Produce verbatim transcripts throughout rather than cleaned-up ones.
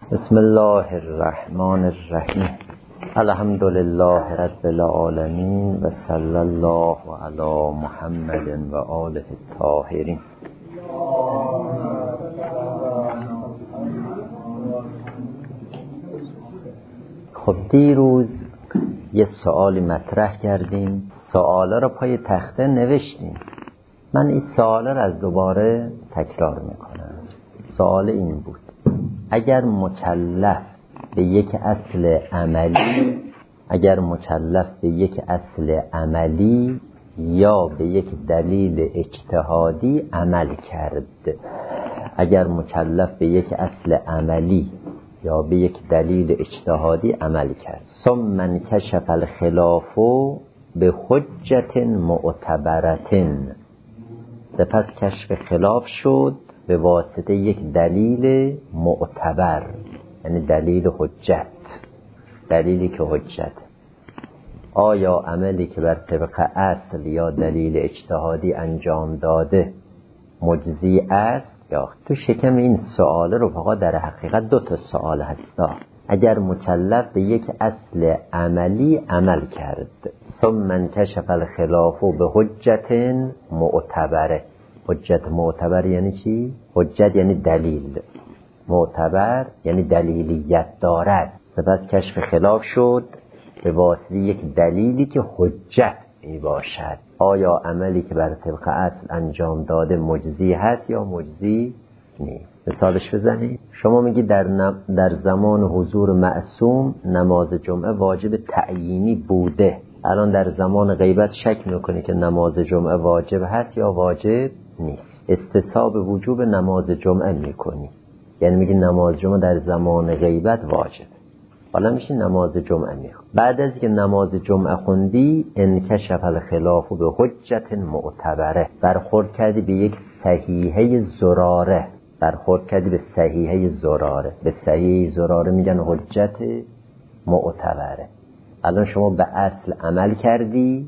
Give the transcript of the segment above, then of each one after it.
بسم الله الرحمن الرحیم. الحمد لله رب العالمین و صلی الله علی محمد و آله الطاهرین. خب دیروز یه سوالی مطرح کردیم، سوالا رو پای تخته نوشتیم. من این سوالا رو از دوباره تکرار میکنم. سوال این بود: اگر مکلف به یک اصل عملی اگر مکلف به یک اصل عملی یا به یک دلیل اجتهادی عمل کرد اگر مکلف به یک اصل عملی یا به یک دلیل اجتهادی عمل کرد ثم انکشف الخلاف به حجت معتبرة، سپس کشف خلاف شد به واسطه یک دلیل معتبر، یعنی دلیل حجت، دلیلی که حجت. آیا عملی که بر طبق اصل یا دلیل اجتهادی انجام داده مجزی است یا؟ تو شکم این سوال رو فقط در حقیقت دو تا سوال هستا. اگر مکلف به یک اصل عملی عمل کرد ثم انکشف الخلاف به حجت معتبره. حجت معتبر یعنی چی؟ حجت یعنی دلیل، معتبر یعنی دلیلیت دارد. سپس کشف خلاف شد به واسطه یک دلیلی که حجت می باشد. آیا عملی که بر طبق اصل انجام داده مجزی هست یا مجزی نیست؟ مثالش بزنید. شما میگی در, نم... در زمان حضور معصوم نماز جمعه واجب تعیینی بوده، الان در زمان غیبت شک میکنی که نماز جمعه واجب هست یا واجب نیست. استصحاب وجوب نماز جمعه میکنی، یعنی میگی نماز جمعه در زمان غیبت واجب، حالا میشی نماز جمعه میخون. بعد از که نماز جمعه خوندی انکشف الخلاف به حجت معتبره، برخورد کردی به یک صحیحه زراره برخورد کردی به صحیحه زراره به صحیحه زراره میگن حجت معتبره. الان شما به اصل عمل کردی،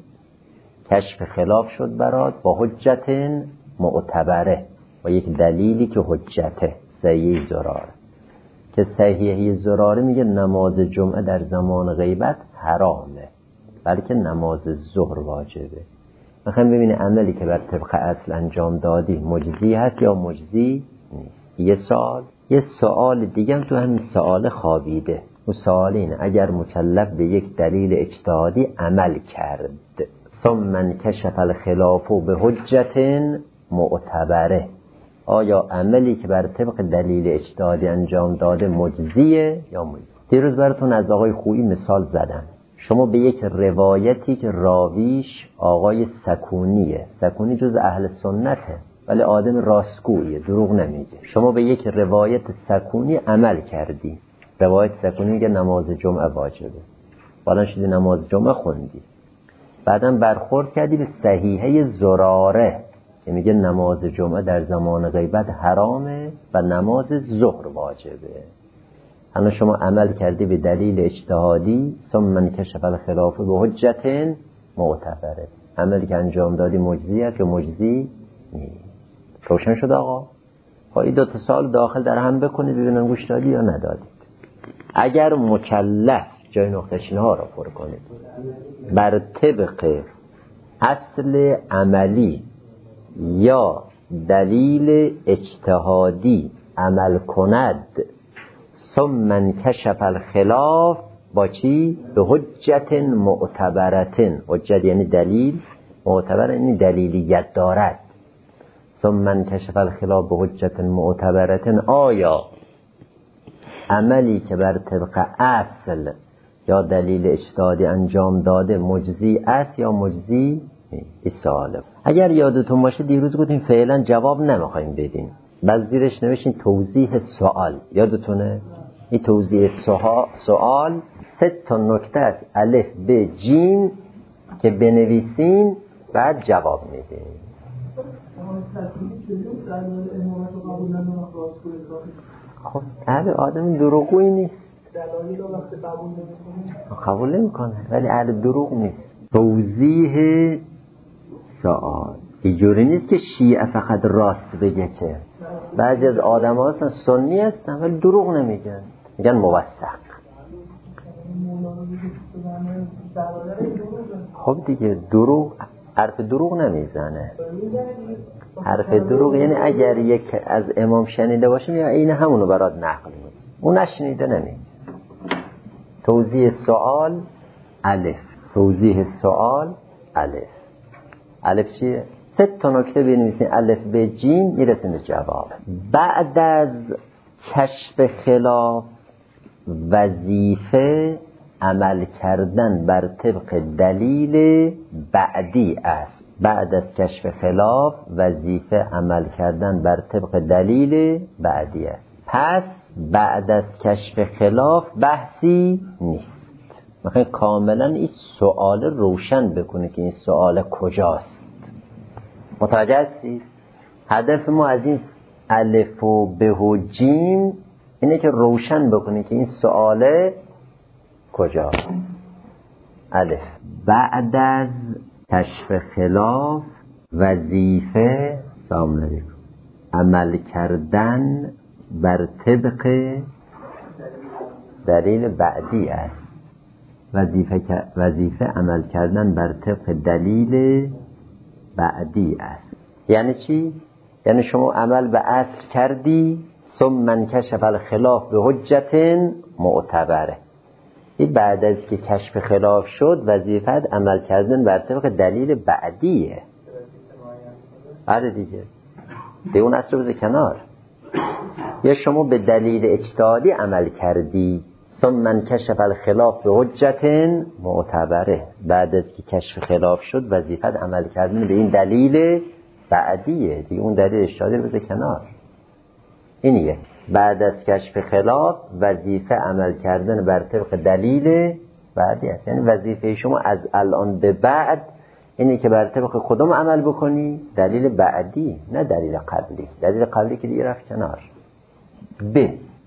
کشف خلاف شد برات با حجت معتبره، با یک دلیلی که حجته، صحیحه زراره. که صحیحه زراره میگه نماز جمعه در زمان غیبت حرامه، بلکه نماز ظهر واجبه. میخوایم ببینی عملی که بر طبق اصل انجام دادی مجزی هست یا مجزی نیست. یه سوال. یه سوال دیگه هم تو همین سوال خوابیده. اون سوال اینه: اگر مکلف به یک دلیل اجتهادی عمل کرد ثم انکشف الخلاف به حجت معتبره، آیا عملی که بر طبق دلیل اجتهادی انجام داده مجزیه یا مجزی؟ دیروز براتون از آقای خویی مثال زدم. شما به یک روایتی که راویش آقای سکونیه، سکونی جز اهل سنته ولی آدم راستگویه، دروغ نمیگه، شما به یک روایت سکونی عمل کردی. روایت سکونی میگه نماز جمعه واجبه، بالا شدی نماز جمعه خوندی. بعدم برخورد کردی به صحیحه زراره که میگه نماز جمعه در زمان غیبت حرامه و نماز ظهر واجبه. انا شما عمل کردی به دلیل اجتهادی ثم انکشف الخلاف به حجت معتبره، عملی که انجام دادی مجزی است یا مجزی نیست. روشن شد آقا؟ این دو تا سال داخل در هم بکنید ببینن گوش دادی یا ندادید. اگر مکلف، جای نقطه ها را پر کنید، بر طبق اصل عملی یا دلیل اجتهادی عمل کند ثم انکشف الخلاف با چی؟ به حجت معتبرة. حجت یعنی دلیل، معتبر یعنی دلیلیت دارد. ثم انکشف الخلاف به حجت معتبرة، آیا عملی که بر طبق اصل یا دلیل اجتهادی انجام داده مجزی است یا مجزی این سواله. اگر یادتون باشه دیروز گفتیم فعلا جواب نمیخوایم بدیم، بعد زیرش نوشتیم توضیح سوال. یادتونه؟ این توضیح سوال سه تا نکته است، الف ب جیم، که بنویسین بعد جواب میدیم. خب اهل آدم دروغویی نیست، قبول نمیکنه ولی اهل دروغ نیست. توضیح سوال اینجوری نیست که شیعه فقط راست بگه، که بعضی از آدم ها هستن سنی هستن ولی دروغ نمیگن. میگن موثق. خب دیگه دروغ، حرف دروغ نمیزنه. حرف دروغ یعنی اگر یک از امام شنیده باشه یا این همونو برات نقل میکنه، اون نشنیده نمیگه. توضیح سوال الف، توضیح سوال الف. الف چیه؟ سه تا نکته بنویسین الف به جیم میرسیم به جواب. بعد از کشف خلاف وظیفه عمل کردن بر طبق دلیل بعدی است. بعد از کشف خلاف وظیفه عمل کردن بر طبق دلیل بعدی است. پس بعد از کشف خلاف بحثی نیست. میخوای کاملا این سوال روشن بکنه که این سوال کجاست. متوجه هستید؟ هدف ما از این الف و به و جیم اینه که روشن بکنه که این سوال کجاست. الف، بعد از کشف خلاف وظیفه سلام علیکم عمل کردن بر طبق دلیل بعدی است. وظیفه وظیفه عمل کردن بر طبق دلیل بعدی است. یعنی چی؟ یعنی شما عمل به اصل کردی ثم من کشف الخلاف به حجت معتبره. این بعد از که کشف خلاف شد وظیفت عمل کردن بر طبق دلیل بعدیه. بعد دیگه دیگه اون اصل رو بذار کنار. یا شما به دلیل اجتهادی عمل کردی ثم من کشف الخلاف به حجت معتبره. بعد از که کشف خلاف شد وظیفت عمل کردن به این دلیل بعدیه دیگه، اون دلیل اجتهادی رو بذار کنار. اینیه بعد از کشف خلاف وظیفه عمل کردن بر طبق دلیل بعدی است. یعنی وظیفه شما از الان به بعد اینه که بر طبق کدوم عمل بکنی؟ دلیل بعدی، نه دلیل قبلی. دلیل قبلی که دیگه رفت کنار. ب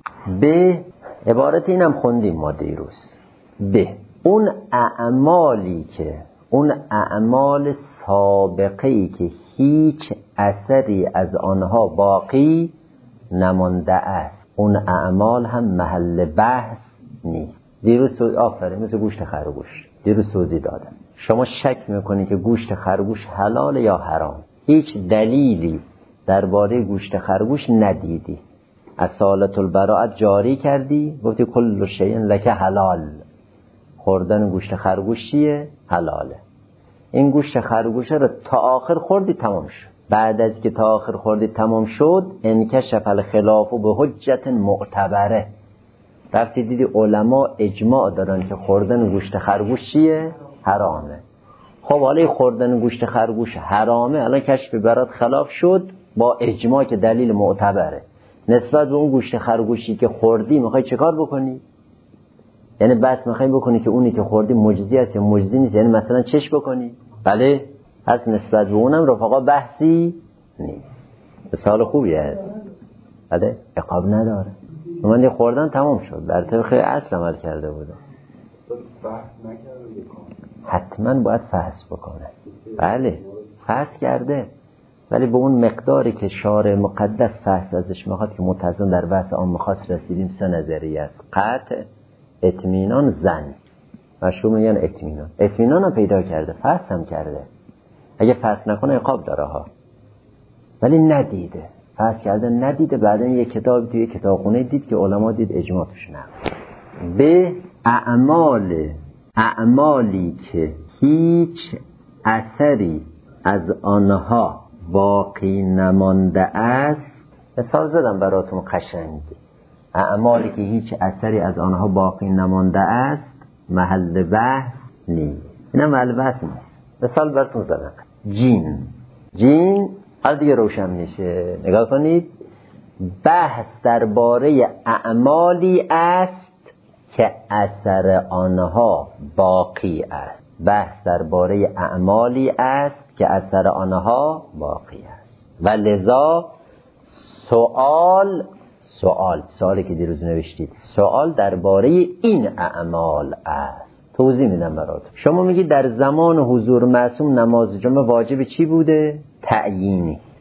ب عبارت اینم خوندیم ما دیروز. ب اون اعمالی که اون اعمال سابقه‌ای که هیچ اثری از آنها باقی نمانده است، اون اعمال هم محل بحث نیست. دیروز آفرین مثل گوشت خرگوش دیروز توضیح دادم. شما شک میکنی که گوشت خرگوش حلال یا حرام، هیچ دلیلی درباره گوشت خرگوش ندیدی، اصالت البراءت جاری کردی، گفتی کل شیء لک حلال، خوردن گوشت خرگوش چیه؟ حلاله. این گوشت خرگوش رو تا آخر خوردی تمام شد. بعد از که تا آخر خوردی تمام شد انکشف الخلاف به حجت معتبره. رفتی دیدی علما اجماع دارن که خوردن گوشت خرگوش چیه؟ حرامه. خب حالا خوردن گوشت خرگوش حرامه، الان کشف برات خلاف شد با اجماع که دلیل معتبره. نسبت به اون گوشت خرگوشی که خوردی میخوای چه کار بکنی؟ یعنی بس میخوای بکنی که اونی که خوردی مجزی است یا مجزی نیست، یعنی مثلا چش بکنی؟ بله؟ پس نسبت به اونم رفقا بحثی نیست. مثال خوبی هست. بله؟ عقاب نداره. من دی خوردن تمام شد، در طبق اصل عمل کرده بودم. بحث نکرده حتما باید فحص بکنه. بله فحص کرده، ولی به اون مقداری که شارع مقدس فحص ازش میخواد که متضمن در بحث عام خاص رسیدیم سه نظریه است: قطع، اطمینان، ظن. مشهور میگن اطمینان. اطمینان هم پیدا کرده، فحص هم کرده. اگه فحص نکنه عقاب داره ها، ولی ندیده. فحص کرده ندیده، بعدن یه کتاب توی کتابخونه دید که علما دید اجماع توش نه. به اعمال اعمالی که هیچ اثری از آنها باقی نمانده است. مثال زدم براتون قشنگ. اعمالی که هیچ اثری از آنها باقی نمانده است محل بحث نیست. اینا محل بحث نیست. مثال براتون زدم. جین جین حالا دیگه روشن میشه. نگاه کنید، بحث درباره اعمالی است که اثر آنها باقی است. بحث درباره اعمالی است که اثر آنها باقی است. و لذا سوال سوال سوالی که دیروز نوشتید سوال درباره این اعمال است. توضیح میدم براتون. شما میگید در زمان حضور معصوم نماز جمعه واجب چی بوده؟ تعیینی.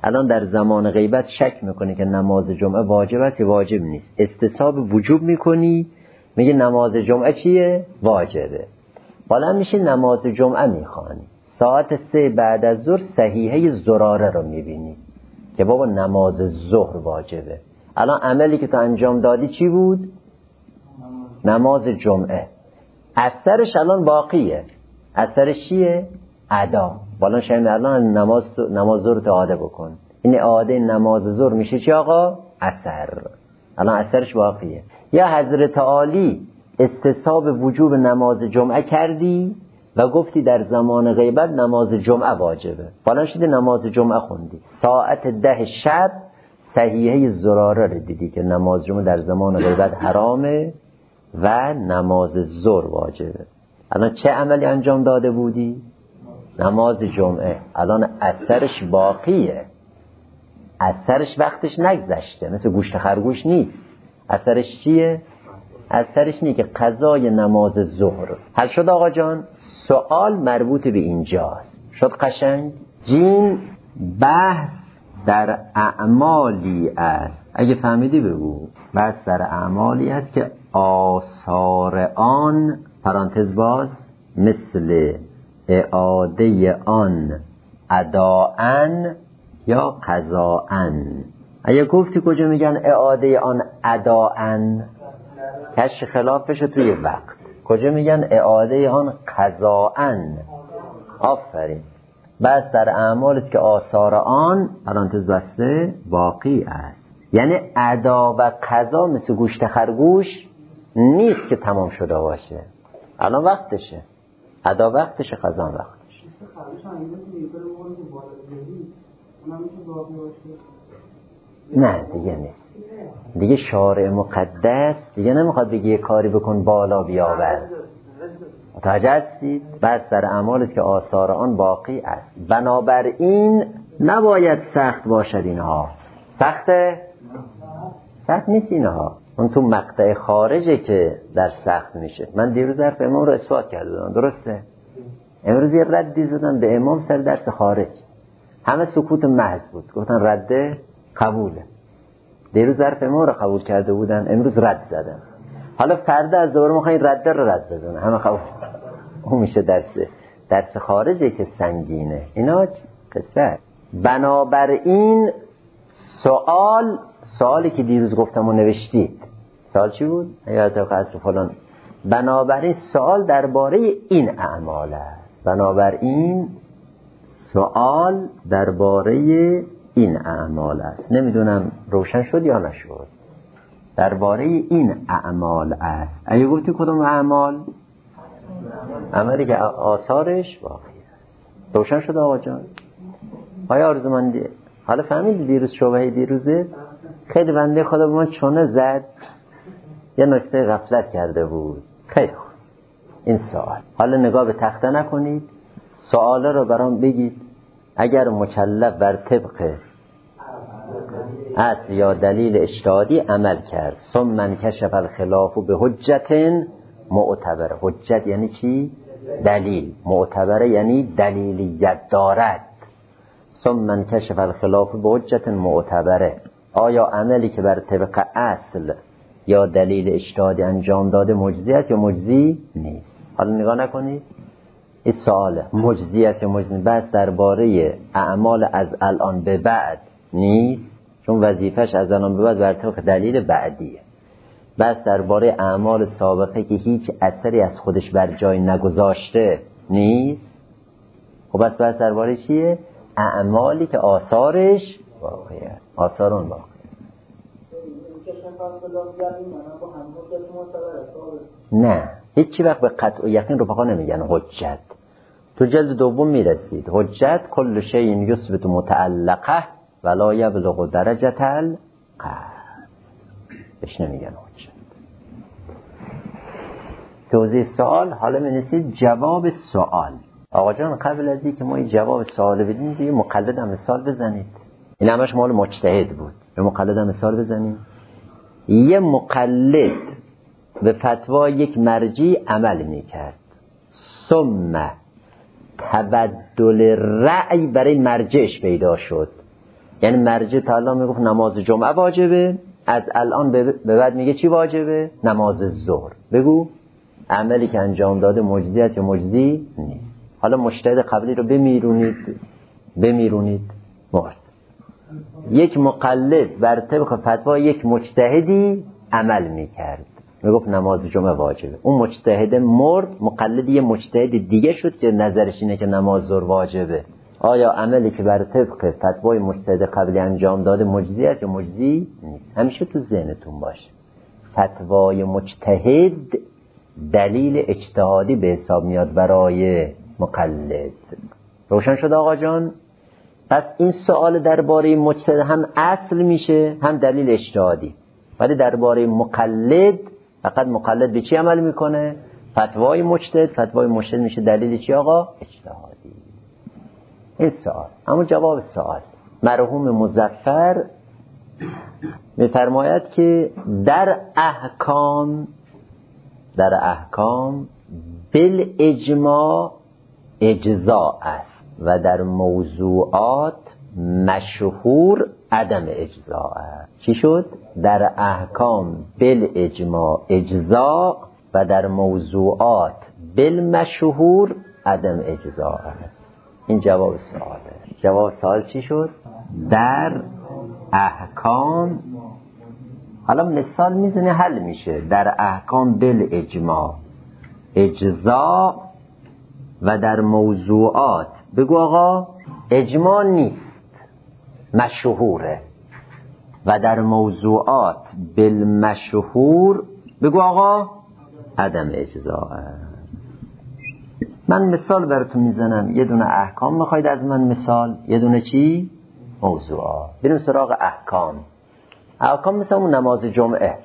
الان در زمان غیبت شک میکنی که نماز جمعه واجب است یا واجب نیست، استصحاب وجوب میکنی، میگه نماز جمعه چیه؟ واجبه. حالا میشه نماز جمعه میخوانی، ساعت سه بعد از ظهر صحیحه زراره رو میبینی که بابا نماز ظهر واجبه. الان عملی که تو انجام دادی چی بود؟ نماز جمعه. اثرش الان باقیه. اثرش چیه؟ ادا. حالا شاید الان نماز نماز ظهر تو اعاده بکن، این اعاده نماز ظهر میشه چی آقا؟ اثر. الان اثرش باقیه. یا حضرت عالی استصحاب وجوب نماز جمعه کردی و گفتی در زمان غیبت نماز جمعه واجبه، حالا شدی نماز جمعه خوندی، ساعت ده شب صحیحه زراره رو دیدی که نماز جمعه در زمان غیبت حرامه و نماز ظهر واجبه. الان چه عملی انجام داده بودی؟ نماز جمعه. الان اثرش باقیه، اثرش وقتش نگذشته، مثل گوشت خرگوش نیست. اثرش چیه؟ اثرش اینه که قضای نماز ظهر حل شد. آقا جان سوال مربوط به اینجاست، شد قشنگ؟ جیم بحث در اعمالی است، اگه فهمیدی بگو. بحث در اعمالی است که آثار آن پرانتز باز مثل اعاده آن اداءن یا قضاءن. اگه گفتی کجا میگن اعاده آن اداءن، کش خلافش توی وقت. کجا میگن اعاده آن قضاءن؟ آفرین. بس در اعمال است که آثار آن پرانتز بسته باقی است، یعنی ادا و قضا مثل گوشت خرگوش نیست که تمام شده باشه، الان وقتشه. ادا وقتشه، قضا وقتشه. نه دیگه نیست، دیگه شارع مقدس دیگه نمیخواد بگی یه کاری بکن بالا بیاور. متوجه هستید؟ بس در اعمال است که آثار آن باقی است، بنابراین نباید سخت باشد اینها. سخته؟ سخت نیست اینها، اون تو مقطع خارجه که در سخت میشه. من دیروز حرف امام رو اثبات کردم، درسته؟ امروز یه ردی زدم به امام سر درس خارج، همه سکوت محض بود، گفتن رده قبوله. دیروز حرف امام رو قبول کرده بودن، امروز رد زدن. حالا فردا از دوباره میخواین رده رو رد بزنن، همه قبول. اون میشه درس درس خارجه که سنگینه. اینا قصه. بنابراین سوال سوالی که دیروز گفتم و نوشتید، سوال چی بود؟ یادت قصر فلان. بنابراین سوال درباره این اعمال است. بنابراین سوال درباره این اعمال است. نمیدونم روشن شد یا نشد. درباره این اعمال است. اگه گفتی کدوم اعمال؟ عملی که آثارش باقی است. روشن شد آقا جان؟ آیا آرزومندی؟ حالا فهمیدی دیروز شبهه دیروزه؟ خیلی بنده خدا به من چونه زد، یه نکته غفلت کرده بود. خیلی خوب. این سوال. حالا نگاه به تخته نکنید، سوالا رو برام بگید. اگر مکلف بر طبق اصل یا دلیل اجتهادی عمل کرد، ثم من کشف الخلاف به حجت معتبره. حجت یعنی چی؟ دلیل. معتبره یعنی دلیلیت دارد. ثم من کشف الخلاف به حجت معتبره. آیا عملی که بر طبق اصل یا دلیل اجتهادی انجام داده مجزی است یا مجزی نیست؟ حالا نگاه نکنید، این سواله مجزی است یا مجزی نیست. بس درباره اعمال از الان به بعد نیست، چون وظیفش از الان به بعد بر طبق دلیل بعدیه. بس درباره اعمال سابقه که هیچ اثری از خودش بر جای نگذاشته نیست. خب بس بس درباره چیه؟ اعمالی که آثارش باقیه، آثار اون باقیه. نه هیچی وقت به قطع و یقین رفقا نمیگن حجت. تو جلد دوم میرسید حجت کل شیء یثبت متعلقه ولا یبلغ درجه القطع. بهش نمیگن حجت. توضیح سوال. حالا می‌نویسید جواب سوال. آقا جان قبل از اینکه ما این جواب سوال بدیم دیگه مقلد هم مثال بزنید. این همش مال مجتهد بود. یه مقلد هم مثال بزنیم. یه مقلد به فتوا یک مرجع عمل میکرد، ثم تبدل رأی برای مرجعش پیدا شد. یعنی مرجع تا الان میگفت نماز جمعه واجبه، از الان به بعد میگه چی واجبه؟ نماز ظهر. بگو عملی که انجام داده مجزی است یا مجزی نیست. حالا مجتهد قبلی رو بمیرونید بمیرونید مرد. یک مقلد بر طبق فتوا یک مجتهدی عمل میکرد، میگفت نماز جمعه واجبه. اون مجتهد مرد، مقلد یه مجتهد دیگه شد که نظرش اینه که نماز ظهر واجبه. آیا عملی که بر طبق فتوای مجتهد قبلی انجام داده مجزی است یا مجزی نیست؟ همیشه تو ذهنتون باشه فتوای مجتهد دلیل اجتهادی به حساب میاد برای مقلد. روشن شد آقا جان؟ پس این سوال درباره مجتهد هم اصل میشه هم دلیل اجتهادی، ولی درباره مقلد فقط مقلد به چی عمل میکنه؟ فتوای مجتهد. فتوای مجتهد میشه دلیل چی آقا؟ اجتهادی. این سوال. اما جواب سوال، مرحوم مظفر میفرماید که در احکام در احکام بالاجماع اجزاء است و در موضوعات مشهور عدم اجزاء است. چی شد؟ در احکام بالاجماع اجزاء و در موضوعات بالمشهور عدم اجزاء است. این جواب سواله. جواب سوال چی شد؟ در احکام، حالا مثال میزنه حل میشه. در احکام بالاجماع اجزاء و در موضوعات، بگو آقا اجماع نیست مشهوره، و در موضوعات بالمشهور بگو آقا عدم اجزاء. من مثال براتون میزنم، یه دونه احکام میخواید از من مثال، یه دونه چی؟ موضوعات. بریم سراغ احکام. احکام مثل اون نماز جمعه.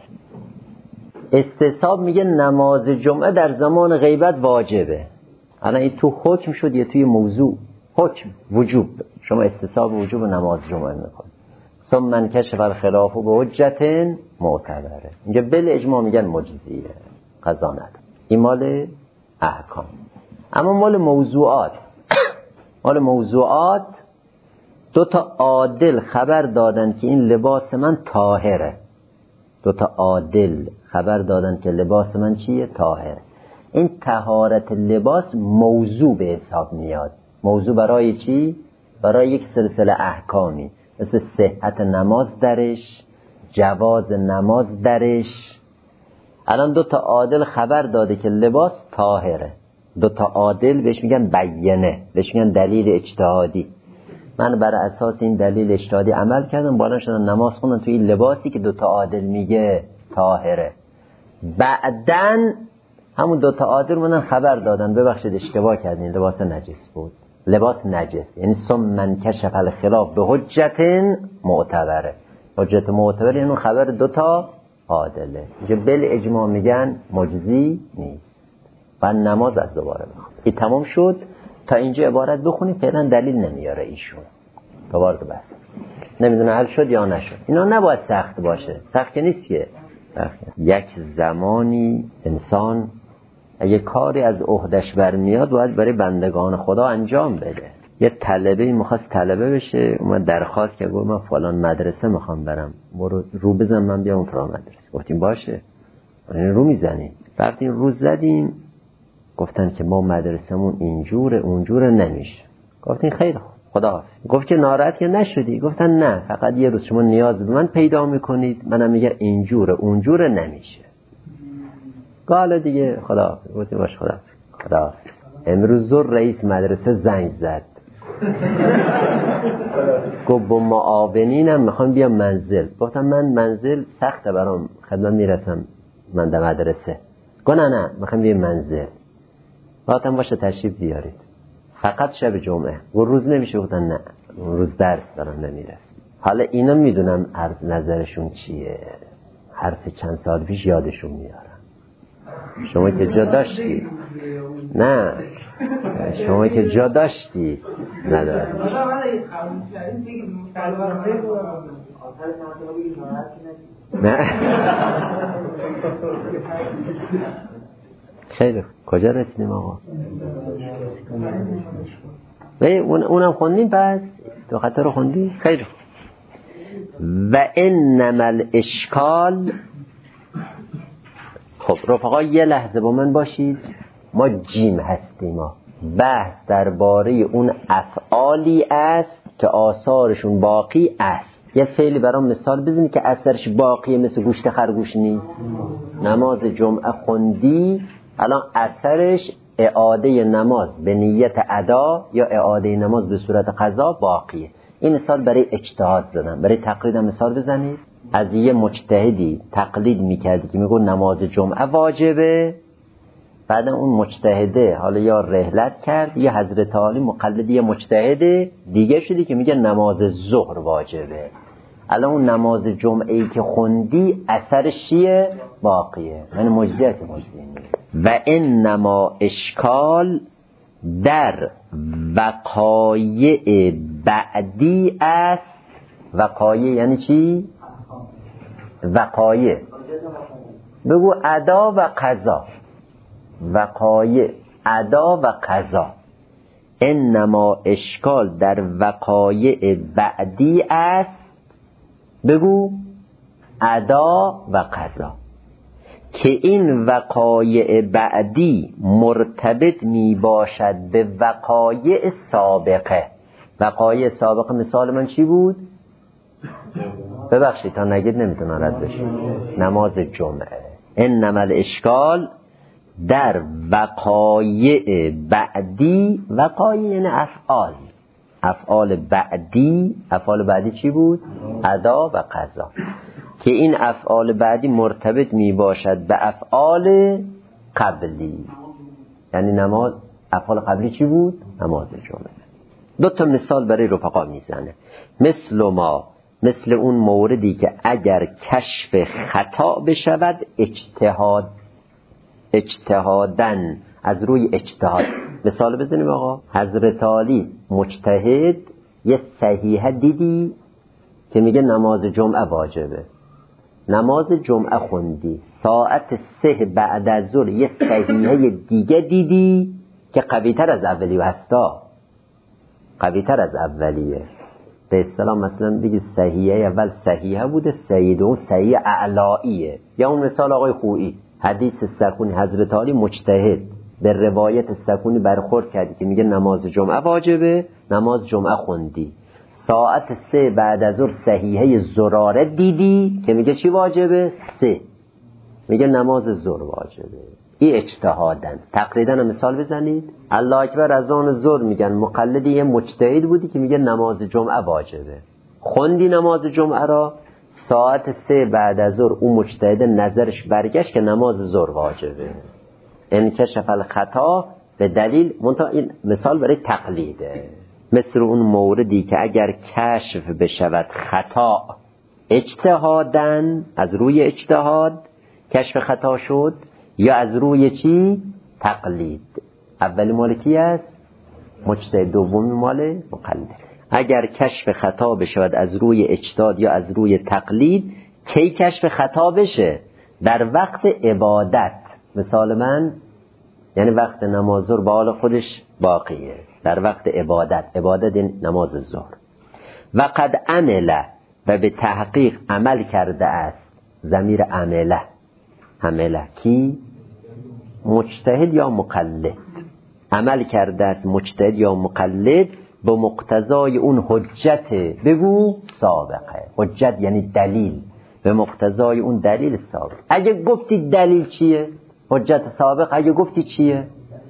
استصحاب میگه نماز جمعه در زمان غیبت واجبه. الان این تو حکم شد یا توی موضوع؟ حکم وجوب. شما استصحاب وجوب نماز جمعه میکنید. ثم من کشف الخلاف به حجت معتبره. اینجا بل اجماع میگن مجزیه، قضا نداره. این مال احکام. اما مال موضوعات مال موضوعات دو تا عادل خبر دادن که این لباس من طاهره. دو تا عادل خبر دادن که لباس من چیه؟ طاهره. این طهارت لباس موضوع به حساب میاد. موضوع برای چی؟ برای یک سلسله احکامی، مثل صحت نماز درش، جواز نماز درش. الان دو تا عادل خبر داده که لباس طاهره. دو تا عادل بهش میگن بیانه، بهش میگن دلیل اجتهادی. من بر اساس این دلیل اجتهادی عمل کردم، بالا شدم نماز خوندم توی این لباسی که دو تا عادل میگه طاهره. بعدن همون دو تا عادل منن خبر دادن ببخشید اشتباه کردین، لباس نجس بود. لباس نجس یعنی ثم من کشف الخلاف به حجت معتبره. حجت معتبره یعنی خبر دو تا عادله. اینجا بل اجماع میگن مجزی نیست. بعد نماز از دوباره بخون. این تمام شد. تا اینجا عبارت بخونی فعلا دلیل نمیاره ایشون. دوباره بس. نمیدونه حل شد یا نشد. اینا نباید سخت باشه. سخت نیست که. یک زمانی انسان اگه کاری از عهدش برمیاد باید برای بندگان خدا انجام بده. یه طلبه میخواست طلبه بشه، اومد درخواست که گفت من فلان مدرسه میخوام برم، برو رو بزن من بیام فلان مدرسه. گفتیم باشه. این رو میزنیم. وقتی رو زدیم گفتن که ما مدرسمون اینجوره اونجوره نمیشه. گفتین خیلی خوب خداحافظ. گفت که ناراحت که نشدی؟ گفتن نه، فقط یه روز شما نیاز به من پیدا میکنید، منم میگم اینجوره اونجوره نمیشه. قال دیگه خداحافظ. گفتیم باشه خداحافظ. خداحافظ. امروز زور رئیس مدرسه زنگ زد. گفت با معاونینم میخوام بیام منزل. گفتم من منزل سخته برام، خدمت میرسم من در مدرسه. گفت نه نه میخوام بیام منزل. گفتم باشه تشریف بیارید، فقط شب جمعه. و روز نمیشه. گفتن نه روز درس دارم نمیرسم. حالا اینا میدونم عرض نظرشون چیه، حرف چند سال پیش یادشون میارم. شما که جا داشتی نه شما که جا داشتی نداره. نه خیلی کجا رسیدیم آقا؟ اون اونم خوندیم. پس دو خطه رو خوندی؟ خیلی و انما الاشکال. خب رفقا یه لحظه با من باشید، ما جیم هستیم. ما بحث درباره اون افعالی است که آثارشون باقی است. یه فعلی برام مثال بزنید که اثرش باقیه، مثل گوشت خرگوش نیست. نماز جمعه خوندی، الان اثرش اعاده نماز به نیت ادا یا اعاده نماز به صورت قضا باقیه. این مثال برای اجتهاد زدم. برای تقلید هم مثال بزنید. از یه مجتهدی تقلید میکردی که میگه نماز جمعه واجبه، بعد اون مجتهده حالا یا رحلت کرد یا حضرت عالی مقلد یه مجتهد دیگه شدی که میگه نماز ظهر واجبه. الان اون نماز جمعه ای که خوندی اثرش چیه؟ باقیه. من مجدیت مجدی و انما اشکال در وقایع بعدی است. وقایع یعنی چی؟ وقایع بگو ادا و قضا. وقایع ادا و قضا. انما اشکال در وقایع بعدی است. بگو ادا و قضا، که این وقایع بعدی مرتبط می باشد به وقایع سابقه. وقایع سابقه مثال من چی بود؟ ببخشید تا نگید نمیتونم رد بشید. نماز جمعه. انما الاشکال در وقایع بعدی. وقایع یعنی افعال. افعال بعدی. افعال بعدی چی بود؟ ادا و قضا. که این افعال بعدی مرتبط می باشد به افعال قبلی. یعنی نماز افعال قبلی چی بود؟ نماز جمعه. دو تا مثال برای رفقا میزنه. مثل ما مثل اون موردی که اگر کشف خطا بشود اجتهاد اجتهادن از روی اجتهاد. مثال بزنیم آقا. حضرت عالی مجتهد یه صحیحه دیدی که میگه نماز جمعه واجبه، نماز جمعه خوندی، ساعت سه بعد از ظهر یه صحیحه دیگه دیدی که قوی‌تر از اولیه هستا، قوی‌تر از اولیه. به اصطلاح مثلا بگی صحیحه اول صحیحه بوده، صحیح دوم صحیح اعلاییه. یا اون مثال آقای خویی حدیث سکونی، حضرت علی مجتهد به روایت سکونی برخورد کردی که میگه نماز جمعه واجبه، نماز جمعه خوندی، ساعت سه بعد از ظهر صحیحه زراره دیدی که میگه چی واجبه؟ سه، میگه نماز ظهر واجبه. این اجتهادن. تقلیدن مثال بزنید. الله اکبر از آن ظهر میگن مقلدی یه مجتهد بودی که میگه نماز جمعه واجبه، خوندی نماز جمعه را، ساعت سه بعد از ظهر اون مجتهد نظرش برگشت که نماز ظهر واجبه. انکشف الخطا به دلیل منتها. این مثال برای تقلیده. مثل اون موردی که اگر کشف بشود خطا اجتهادن، از روی اجتهاد کشف خطا شد، یا از روی چی؟ تقلید. اولی مال کی است؟ مجتهد، دومی مال مقلد. اگر کشف خطا بشود از روی اجتهاد یا از روی تقلید، کی کشف خطا بشه؟ در وقت عبادت. مثال من یعنی وقت نماز ظهر با حال خودش باقیه، در وقت عبادت، عبادت نماز ظهر. و قد عمله، و به تحقیق عمل کرده است. ضمیر عمله، عمله کی؟ مجتهد یا مقلد. عمل کرده است مجتهد یا مقلد به مقتضای اون حجت. بگو سابقه. حجت یعنی دلیل، به مقتضای اون دلیل سابق. اگه گفتی دلیل چیه؟ حجت سابق اگه گفتی چیه؟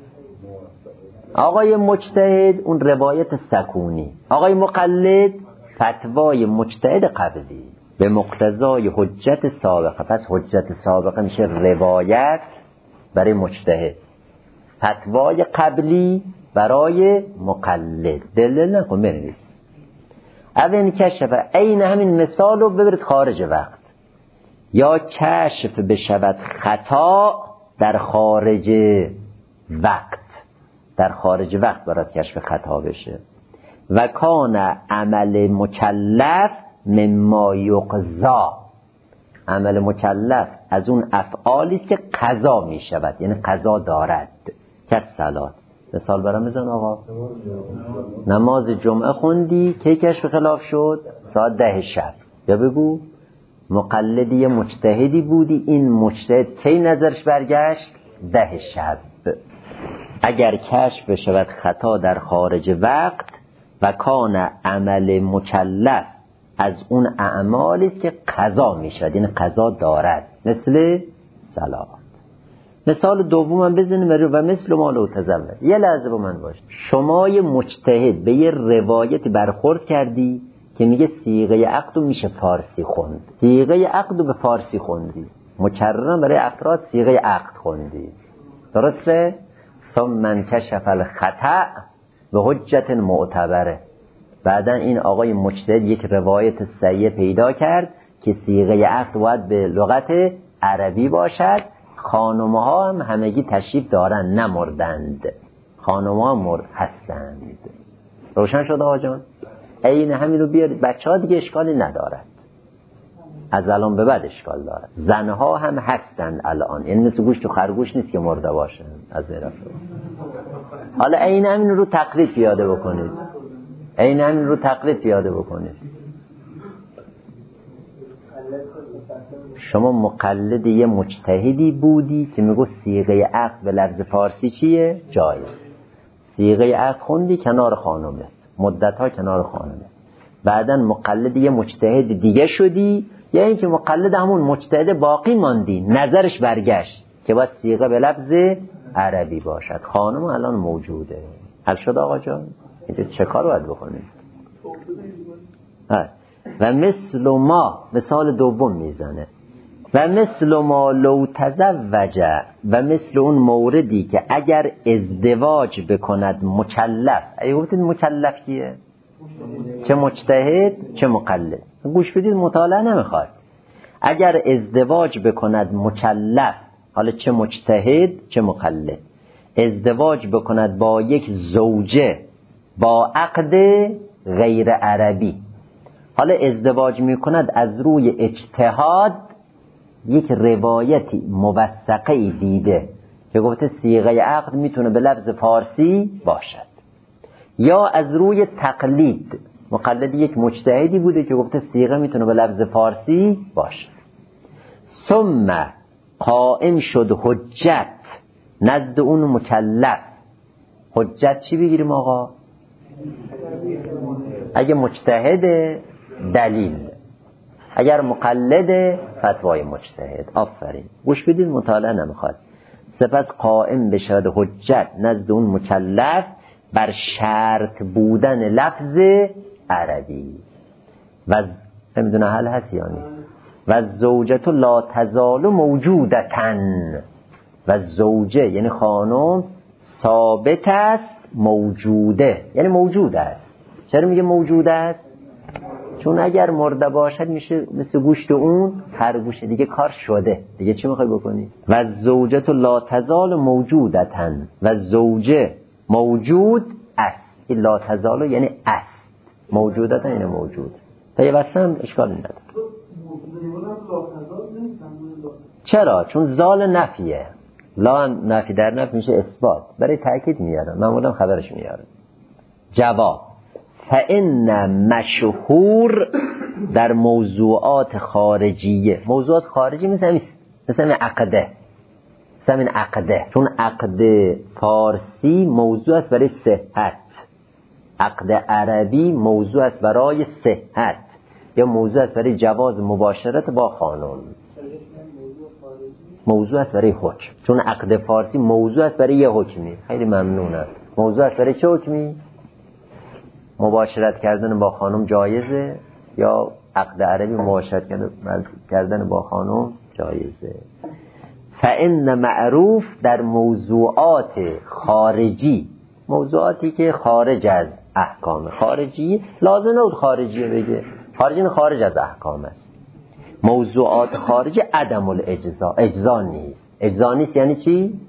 آقای مجتهد اون روایت سکونی، آقای مقلد فتوای مجتهد قبلی، به مقتضای حجت سابقه. پس حجت سابقه میشه روایت برای مجتهد، فتوای قبلی برای مقلد. دلیل نکن بنویس. اول کشف عین همین مثال رو ببرید خارج وقت. یا کشف بشود خطا در خارج وقت، در خارج وقت برات کشف خطا بشه. و کان عمل مکلف مما یقضا. عمل مکلف از اون افعالی است که قضا می شود، یعنی قضا دارد. که صلات. مثال برام بزن آقا. نماز جمعه خوندی، کی کشف خلاف شد؟ ساعت ده شب. یا بگو مقلدی مجتهدی بودی، این مجتهد کی نظرش برگشت؟ ده شب. اگر کشف بشود خطا در خارج وقت و کان عمل مکلف از اون اعمالی است که قضا میشود، این قضا دارد، مثل صلات. مثال دومم بزنیم و مثل ما لو تزوج. یه لحظه با من باش. شما یه مجتهد به یه روایتی برخورد کردی که میگه صیغه عقد میشه فارسی خوند، صیغه عقد به فارسی خوندی، مکررن برای افراد صیغه عقد خوندی، درسته؟ ثم من کشف الخطأ به حجت معتبره. بعدا این آقای مجتهد یک روایت صحیح پیدا کرد که صیغه عقد باید به لغت عربی باشد. خانم‌ها هم همگی تشریف دارن، نمردند، خانم‌ها مرد هستند. روشن شد آقا جان؟ این همین رو بیار، بچه‌ها دیگه اشکالی ندارد، از الان به بعد اشکال دارد. زنها هم هستند الان، این مثل گوشت و خرگوش نیست که مرده باشن از طرف. حالا این همین رو تقلید پیاده بکنید، این همین رو تقلید پیاده بکنید. شما مقلد یه مجتهدی بودی که میگو صیغه عقد به لفظ فارسی چیه؟ جایز. صیغه عقد خوندی کنار خانمت، مدت‌ها کنار خانمت. بعداً مقلد یه مجتهد دیگه شدی، یا اینکه مقلد همون مجتهد باقی ماندی، نظرش برگشت که باید صیغه به لفظ عربی باشد. خانم الان موجوده. حل شد آقا جان؟ اینجا چه کار باید بکنیم؟ و مثل ما، مثال دوم میزنه، و مثل ما لو تزوج، و مثل اون موردی که اگر ازدواج بکند مکلف. اگه گفتید مکلف کیه؟ چه مجتهد چه مقلد. گوش بدید، مطالعه نمیخواد. اگر ازدواج بکند مکلف، حالا چه مجتهد چه مقلد، ازدواج بکند با یک زوجه با عقد غیر عربی. حالا ازدواج میکند از روی اجتهاد، یک روایتی موثقه دیده که گفته صیغه عقد میتونه به لفظ فارسی باشد، یا از روی تقلید، مقلد یک مجتهدی بوده که گفته صیغه میتونه به لفظ فارسی باشد. ثم قائم شد حجت نزد اون مکلف. حجت چی بگیریم آقا؟ اگه مجتهد دلیل، اگر مقلد فتوای مجتهد. آفرین، گوش بدید، مطالعه نمیخواد. سپس قائم بشود حجت نزد اون مکلف بر شرط بودن لفظ عربی. و نمیدونه حل هست یا نیست. و زوجت لا تزال موجودتن، و زوجه یعنی خانم ثابت است، موجوده یعنی موجود است. چرا میگه موجود است؟ چون اگر مرده باشد میشه مثل گوشت اون خرگوش دیگه، کار شده دیگه، چی میخوای بکنی؟ و زوجت لا تزال موجودتن، و زوجه موجود است. این لا تزال یعنی است، موجودتن یعنی موجود. پیوسته هم اشکالی نداره. چرا؟ چون زال نفیه. لا نفی در نفی میشه اثبات، برای تأکید میارم، معمولا خبرش میارم. جواب: فإن مشهور در موضوعات خارجیه، موضوعات خارجی مثل مثل عقده، مثل عقده، چون عقد فارسی موضوع است برای صحت، عقد عربی موضوع است برای صحت، یا موضوع است برای جواز مباشرت با خانم، موضوع است برای حکم. چون عقد فارسی موضوع است برای یه حکمی. خیلی ممنونم. موضوع است برای چه حکمی؟ مباشرت کردن با خانم جایزه، یا عقد عربی مباشرت کردن با خانم جایزه. فإن معروف در موضوعات خارجی، موضوعاتی که خارج از احکام خارجی، لازم نبود خارجی بگه، خارجی خارج از احکام است. موضوعات خارجی عدم الاجزا، اجزا نیست. اجزا نیست یعنی چی؟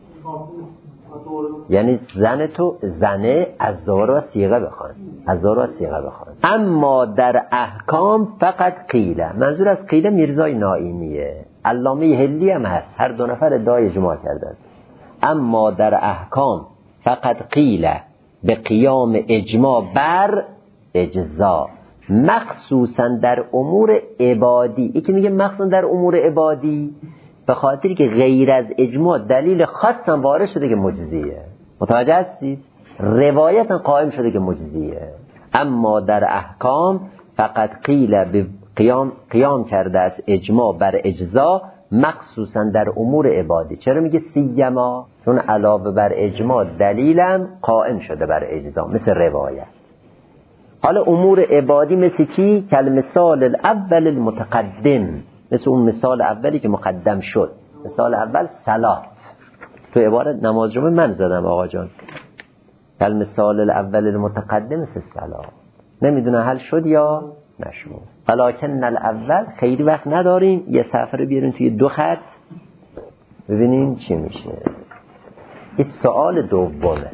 یعنی زن تو زنه از دوباره و صیغه بخوان، از دوباره و صیغه بخوان. اما در احکام فقط قیله، منظور از قیله میرزای نائینیه، علامه هلی هم هست، هر دو نفر ادعای اجماع کردن. اما در احکام فقط قیله به قیام اجماع بر اجزا، مخصوصا در امور عبادی. یکی میگه مخصوصا در امور عبادی به خاطری که غیر از اجماع دلیل خاص هم وارد شده که مجزیه. متوجه هستید؟ روایت قائم شده که مجزیه. اما در احکام فقط قیل به قیام قیام کرده از اجماع بر اجزا، مخصوصا در امور عبادی. چرا میگه سیما؟ چون علاوه بر اجماع دلیلم قائم شده بر اجزا، مثل روایت. حالا امور عبادی مثل کی؟ کالمثال الاول المتقدم، مثل اون مثال اولی که مقدم شد. مثال اول صلات. تو عبارت نماز جمعه من زدم آقا جان. کالمثال الاول المتقدم مثل صلات. نمیدونه حل شد یا نشد. ولکن الاول خیلی وقت نداریم، یه صفحه رو بیاریم توی دو خط ببینیم چی میشه. این سوال دومه.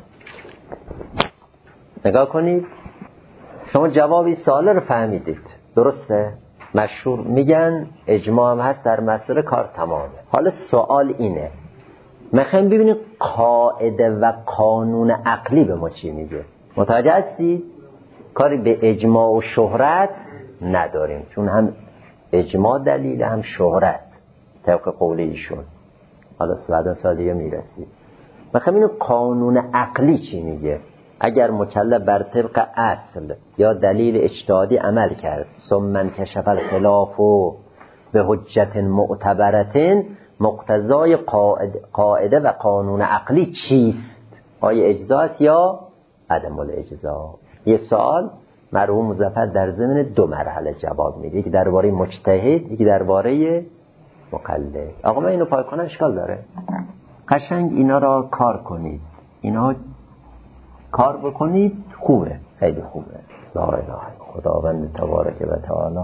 نگاه کنید، شما جواب این سوال رو فهمیدید، درسته؟ مشهور میگن اجماع هم هست در مسئله، کار تمامه. حالا سوال اینه، میخوایم ببینیم قاعده و قانون عقلی به ما چی میگه. متوجه هستید؟ کاری به اجماع و شهرت نداریم، چون هم اجماع دلیل هم شهرت طبق قول ایشون. حالا بعدا سال دیگه میرسید. میخوایم ببینیم قانون عقلی چی میگه. اگر مکلف بر طبق اصل یا دلیل اجتهادی عمل کرد، ثم انکشف الخلاف به حجت معتبرة، مقتضای قاعده و قانون عقلی چیست؟ آیا اجزا است یا عدم الاجزا؟ یه سوال مرحوم مظفر در ضمن دو مرحله جواب میده، یکی درباره مجتهد، یکی درباره مقلد. آقا من اینو پای کنم اشکال داره؟ قشنگ اینا را کار کنید، اینا کار بکنید، خوبه، خیلی خوبه. لا اله خداوند تبارک و تعالی.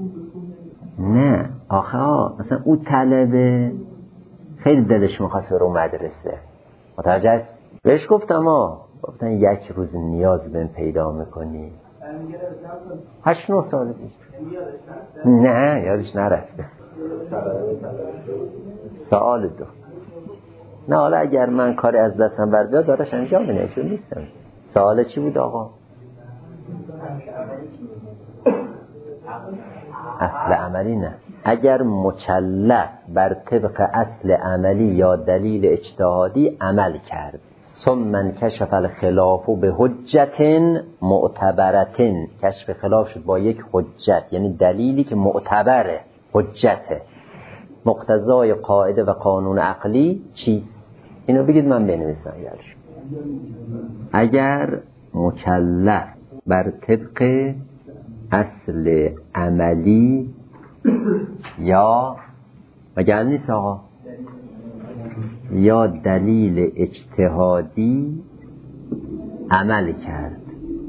نه آخه مثلا اون طلبه خیلی دلش میخواست رو مدرسه، متوجه است؟ بهش گفتم ها، گفتن یک روز نیاز بهم پیدا میکنی. هشت نه سال پیش. نه یادش نرفته. سوال دو. نه حالا اگر من کاری از دستم بر بیاد دارش انجام میدم، چون نیستم. سوال چی بود آقا؟ اصل عملی نه. اگر مکلف بر طبق اصل عملی یا دلیل اجتهادی عمل کرد، ثم انکشف الخلاف به حجت معتبرة، کشف خلاف شد با یک حجت، یعنی دلیلی که معتبره، حجته، مقتضای قاعده و قانون عقلی چیست؟ اینو بگید من بنویسم. اگر مکلف بر طبق اصل عملی یا مگر نیست آقا یا دلیل اجتهادی عمل کرد،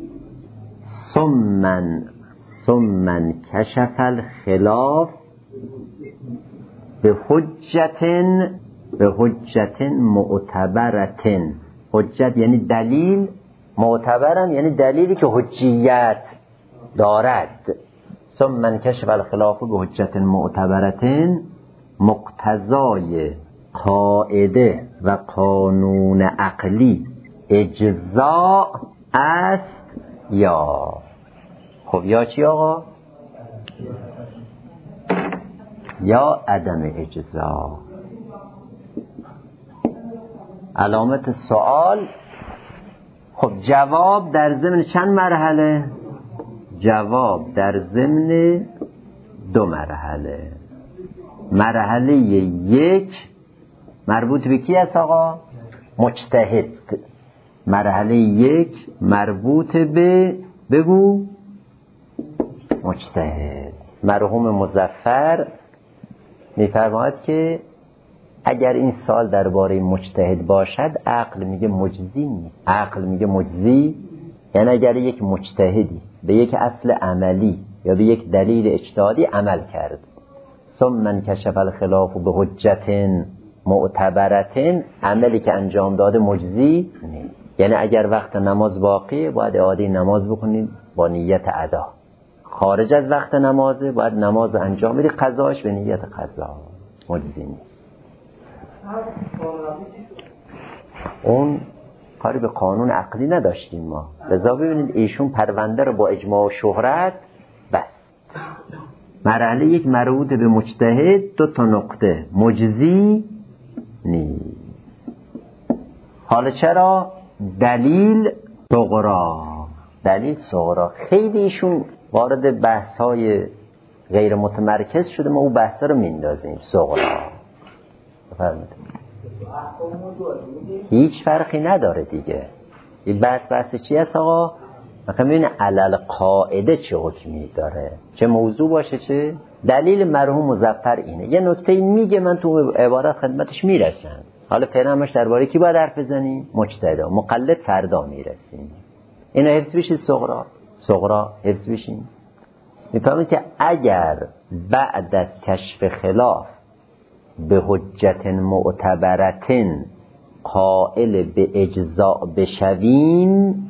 ثم ثم کشف الخلاف به حجت به حجت معتبرة، حجت یعنی دلیل، معتبرم یعنی دلیلی که حجیت دارد. ثم انکشف الخلاف به حجت معتبرة، مقتضای قاعده و قانون عقلی اجزا است یا. خب یا چی آقا؟ یا عدم اجزا. علامت سوال. خب جواب در ضمن چند مرحله؟ جواب در ضمن دو مرحله. مرحله یک مربوط به کی است آقا؟ مجتهد. مرحله یک مربوط به بگو مجتهد. مرحوم مظفر میفرماید که اگر این سال درباره مجتهد باشد، عقل میگه مجزی نیست. عقل میگه مجزی یعنی اگر یک مجتهدی به یک اصل عملی یا به یک دلیل اجتهادی عمل کرد، ثم انکشف الخلاف به حجت معتبرة، عملی که انجام داده مجزی نیست. یعنی اگر وقت نماز باقی باید اعاده نماز بکنید با نیت ادا. خارج از وقت نمازه باید نماز انجام بدی، قضاش به نیت قضا، مجزی نیست. اون کاری به قانون عقلی نداشتیم ما. لذا ببینید ایشون پرونده رو با اجماع و شهرت مرحله یک مربوط به مجتهد، دو تا نقطه مجزی نیست. حالا چرا؟ دلیل صغرا. دلیل صغرا خیلی ایشون وارد بحث‌های غیر متمرکز شده، ما اون بحثا رو میندازیم. صغرا بفرمایید. هیچ فرقی نداره دیگه. این بحث بحث چی هست آقا؟ مثلا ببین علل قاعده چه حکمی داره، چه موضوع باشه، چه دلیل مرحوم مظفر اینه. یه نکته میگه، من تو عبارت خدمتش میرسم. حالا فعلا همش درباره کی باید حرف بزنیم؟ مجتهدا. مقلد فردا میرسیم. اینو حفظ بشید. صغرا صغرا حفظ بشین. میفهمید که اگر بعد از کشف خلاف به حجت معتبرتن قائل به اجزاء بشویم،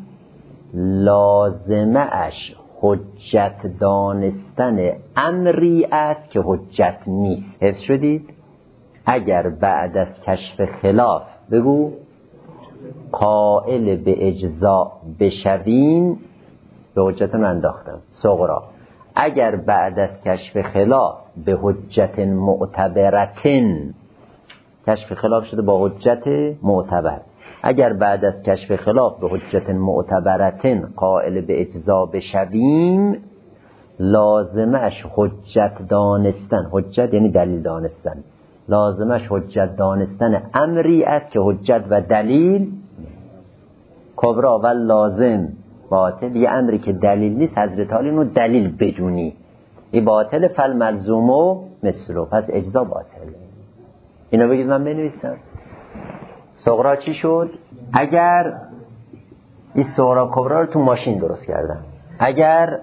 لازمه اش حجت دانستن امری است که حجت نیست. حفظ شدید؟ اگر بعد از کشف خلاف بگو قائل به اجزاء بشویم، به حجت من انداختم صغرا، اگر بعد از کشف خلاف به حجت معتبرتن، کشف خلاف شده با حجت معتبر، اگر بعد از کشف خلاف به حجت معتبرتن قائل به اجزا بشویم، لازمش حجت دانستن، حجت یعنی دلیل دانستن، لازمش حجت دانستن امری است که حجت و دلیل کبرا و لازم باطل. یه امری که دلیل نیست حضرت حال اینو دلیل بدونی، این باطل، فل ملزومو مثلو، پس اجزا باطله. اینو بگید من بنویسم. صغرا چی شد؟ اگر این صغرا کبرا رو تو ماشین درست کردم، اگر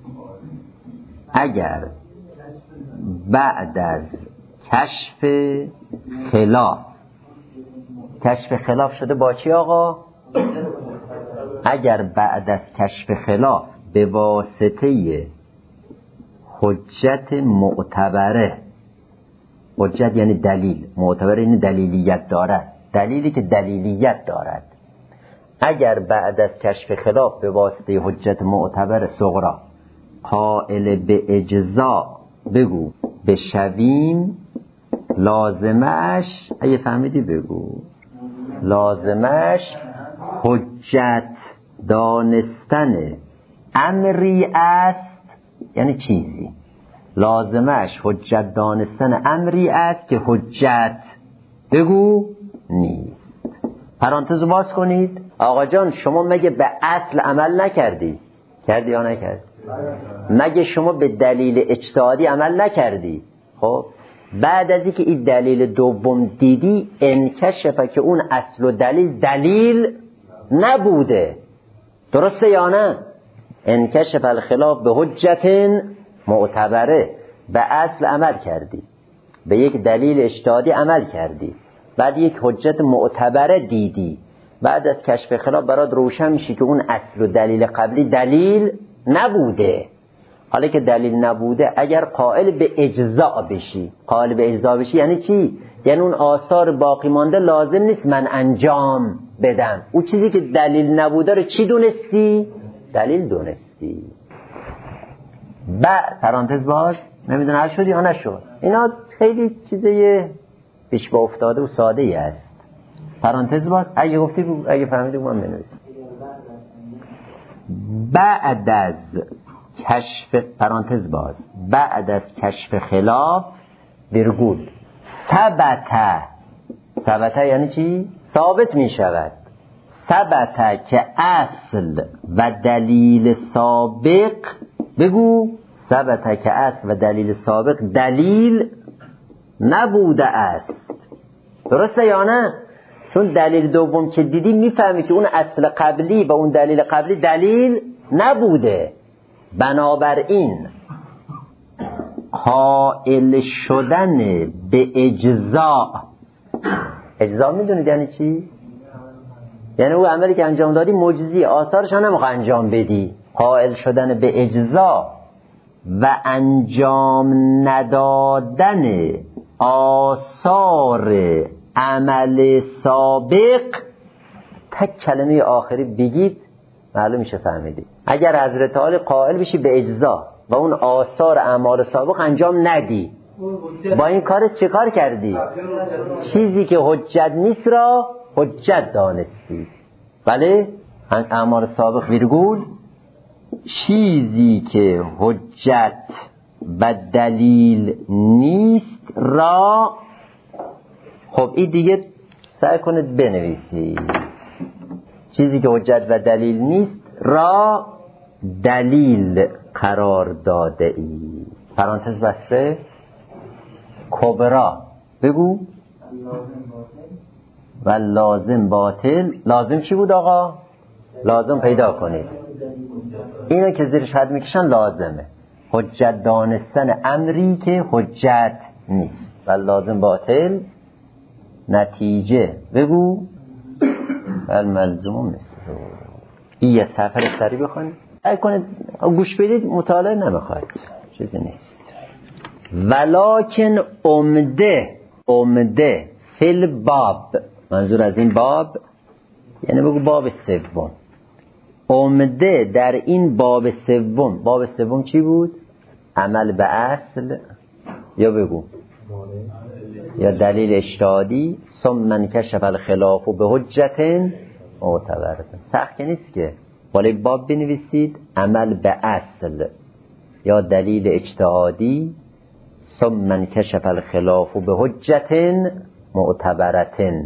اگر بعد از کشف خلاف، کشف خلاف شده با چی آقا؟ اگر بعد از کشف خلاف به واسطه حجت معتبره، حجت یعنی دلیل، معتبره یعنی دلیلیت دارد، دلیلی که دلیلیت دارد، اگر بعد از کشف خلاف به واسطه حجت معتبر صغرا قائل به اجزا بگو بشویم، لازمش، اگه فهمیدی بگو، لازمش حجت دانستن امری است، یعنی چیزی، لازمش حجت دانستن امری است که حجت بگو نیست. پرانتز باز کنید. آقا جان شما مگه به اصل عمل نکردی؟ کردی یا نکردی؟ مگه شما به دلیل اجتهادی عمل نکردی؟ خب بعد از اینکه این دلیل دوم دیدی، انکشفه که اون اصل و دلیل دلیل نبوده. درسته یا نه؟ انکشف الخلاف به حجت معتبره، به اصل عمل کردی، به یک دلیل اجتهادی عمل کردی، بعد یک حجت معتبره دیدی، بعد از کشف خلاف برات روشن میشه که اون اصل و دلیل قبلی دلیل نبوده. حالا که دلیل نبوده، اگر قائل به اجزا بشی، قائل به اجزا بشی یعنی چی؟ یعنی اون آثار باقی مانده لازم نیست من انجام بدم، اون چیزی که دلیل نبوده رو چی دونستی؟ دلیل دونستی. بعد پرانتز باز، نمیدونه حل شد یا نشد. اینا خیلی چیزه پیش با افتاده و ساده ای است. پرانتز باز، اگه گفتی بگو، اگه فهمیدی من بنویسم. بعد از کشف، پرانتز باز، بعد از کشف خلاف ویرگول ثبت، ثبت یعنی چی؟ ثابت می شود. ثبت که اصل و دلیل سابق، بگو ثبت که اصل و دلیل سابق دلیل نبوده است. درسته یا نه؟ چون دلیل دوم که دیدی میفهمی که اون اصل قبلی با اون دلیل قبلی دلیل نبوده. بنابراین قائل شدن به اجزا، اجزا میدونید یعنی چی؟ یعنی اون عملی که انجام دادی مجزی، آثارش هم نمیخوای انجام بدی. قائل شدن به اجزا و انجام ندادن آثار عمل سابق، تک کلمه آخری بگید معلوم میشه فهمیدی. اگر حضرت عالی قائل بشی به اجزا و اون آثار اعمال سابق انجام ندی، با این کار چه کار کردی؟ چیزی که حجت نیست را حجت دانستی. بله؟ اعمال سابق ویرگول چیزی که حجت و دلیل نیست را، خب این دیگه سعی کنید بنویسی، چیزی که حجت و دلیل نیست را دلیل قرار داده ای. پرانتز بسته. کبرا بگو. و لازم باطل. لازم چی بود آقا؟ لازم پیدا کنید. اینو که زیرش حد میکشن لازمه. حجت دانستن امری که حجت نیست. و لازم باطل. نتیجه بگو. و ملزوم مثل این یه سفر سری بخونید. اگه کنید گوش بدید مطالعه نمیخواید، چیزی نیست. ولکن عمده عمده فل باب، منظور از این باب یعنی بگو باب سوم. عمده در این باب سوم. باب سوم چی بود؟ عمل به اصل، یا بگو یا دلیل اجتهادی. ثم من کشف الخلاف به حجت معتبرة. سخت نیست که ولی باب بنویسید عمل به اصل یا دلیل اجتهادی. ثم من کشف الخلاف به حجت معتبرة.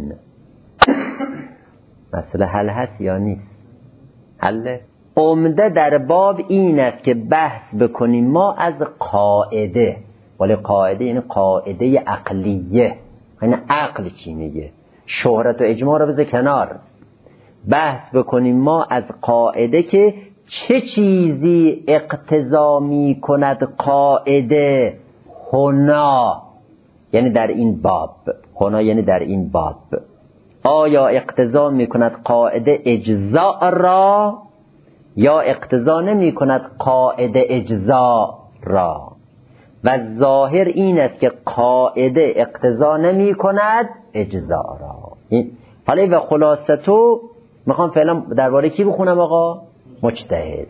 مسئله حل هست یا نیست؟ حله. عمده در باب این است که بحث بکنیم ما از قاعده، ولی قاعده یعنی قاعده عقلیه، یعنی عقل چی میگه. شهرت و اجماع رو بذار کنار، بحث بکنیم ما از قاعده که چه چیزی اقتضا می کند قاعده هنا، یعنی در این باب. هنا یعنی در این باب. آیا اقتضا می کند قاعده اجزاء را یا اقتضا نمی کند قاعده اجزاء را؟ و ظاهر این است که قاعده اقتضا نمی کند اجزاء را. حالا و خلاصه تو میخوام فعلا درباره کی بخونم آقا؟ مجتهد.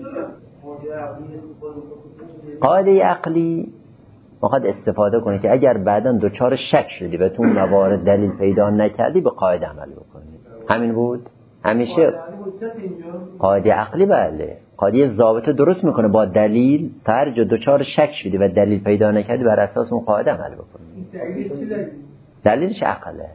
قاعده عقلی میخواد استفاده کنه که اگر بعداً دوچار شک شدی و تو موارد دلیل پیدا نکردی به قاعده عمل بکنی. همین بود همیشه قاعده عقلی. بله، قاعده ضابطه درست میکنه با دلیل. هر جا دوچار شک شدی و دلیل پیدا نکردی بر اساس اون قاعده عمل بکنی. دلیلش عقله.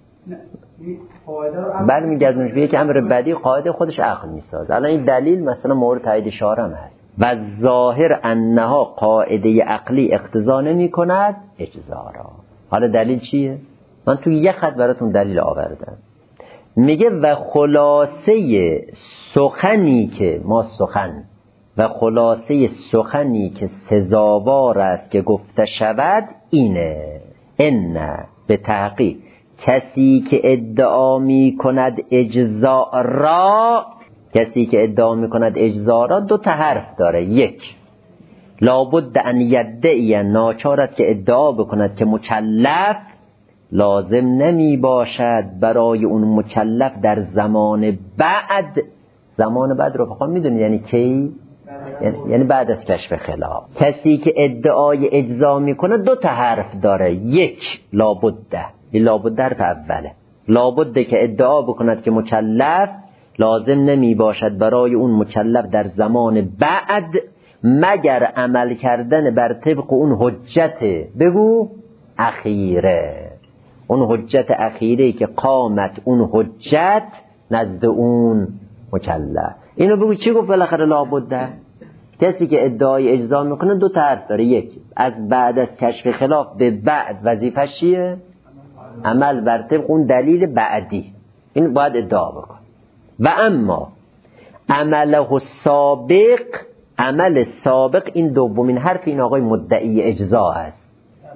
برمیگردونش به یک امر بدی، قاعده خودش عقل میساز. الان این دلیل مثلا مورد تایید شارع هست. و ظاهر انها قاعده عقلی اقتضا نمی کند اجزا را. حالا دلیل چیه؟ من توی یک خط براتون دلیل آوردم. میگه و خلاصه سخنی که ما سخن و خلاصه سخنی که سزاوار است که گفته شود اینه: ان به تحقیق کسی که ادعا می کند اجزاء را، کسی که ادعا می کند اجزاء را دو تا حرف داره. یک، لابد ان یدعی، ناچارت که ادعا بکند که مکلف لازم نمی باشد برای اون مکلف در زمان بعد. زمان بعد رو فقط میدونید یعنی کی؟ یعنی, یعنی بعد از کشف خلاف. کسی که ادعای اجزا میکنه دو تا حرف داره. یک، لابد، این لابد حرف اوله. لابد که ادعا بکند که مکلف لازم نمی باشد برای اون مکلف در زمان بعد مگر عمل کردن بر طبق اون حجت، بگو اخیره، اون حجت اخیره که قامت اون حجت نزد اون مکلف. اینو بگو چی گفت بالاخره لابد؟ کسی که ادعای اجزا میکنه دو تا حرف داره. یک، از بعد از کشف خلاف به بعد وظیفه چیه؟ عمل بر طبق اون دلیل بعدی. این باید ادعا بکن. و اما عمله سابق، عمل سابق، این دومین حرف این آقای مدعی اجزا است.